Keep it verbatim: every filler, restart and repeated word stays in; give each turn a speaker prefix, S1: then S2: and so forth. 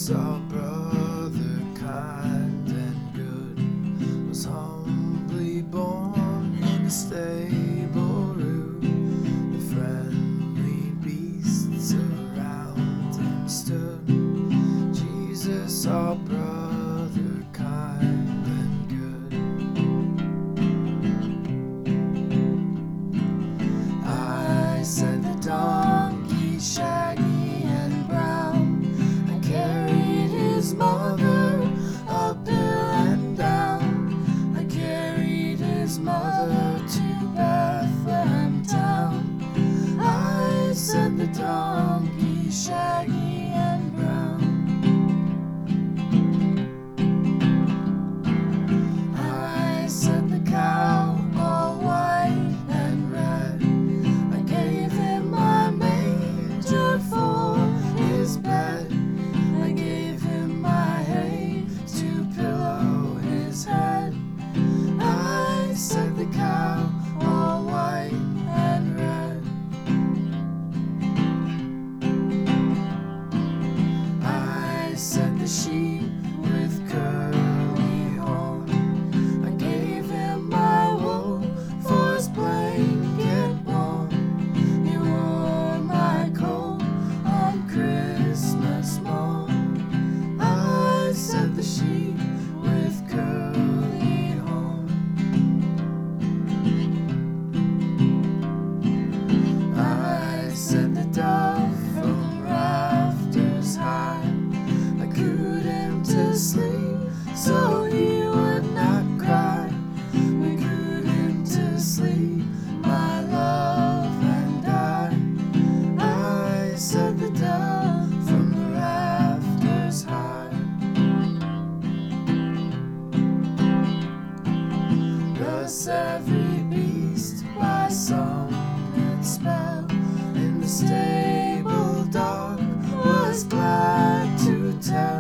S1: our brother, kind and good, was humbly born in a stable room. The friendly beasts around him stood. Jesus, our brother, kind and good. I said the donkey, shaggy and brown, I carried his mother up hill and down. I carried his mother to Bethlehem town. I said the donkey, shaggy and brown. I said the cow, all white and red, I gave him my manger for his bed. I gave him my hay to pillow his head. I said the cow, all white and red. I said the sheep with curly horn, I gave him my wool for his blanket warm. He wore my coat on Christmas morn. I said the sheep with curly horn. I said the dove from rafters high, I cooed him to sleep so he would not cry. We cooed him to sleep, my love and I. I said the dove from the rafters high. Thus every beast by song and spell in the stable dog was glad to tell.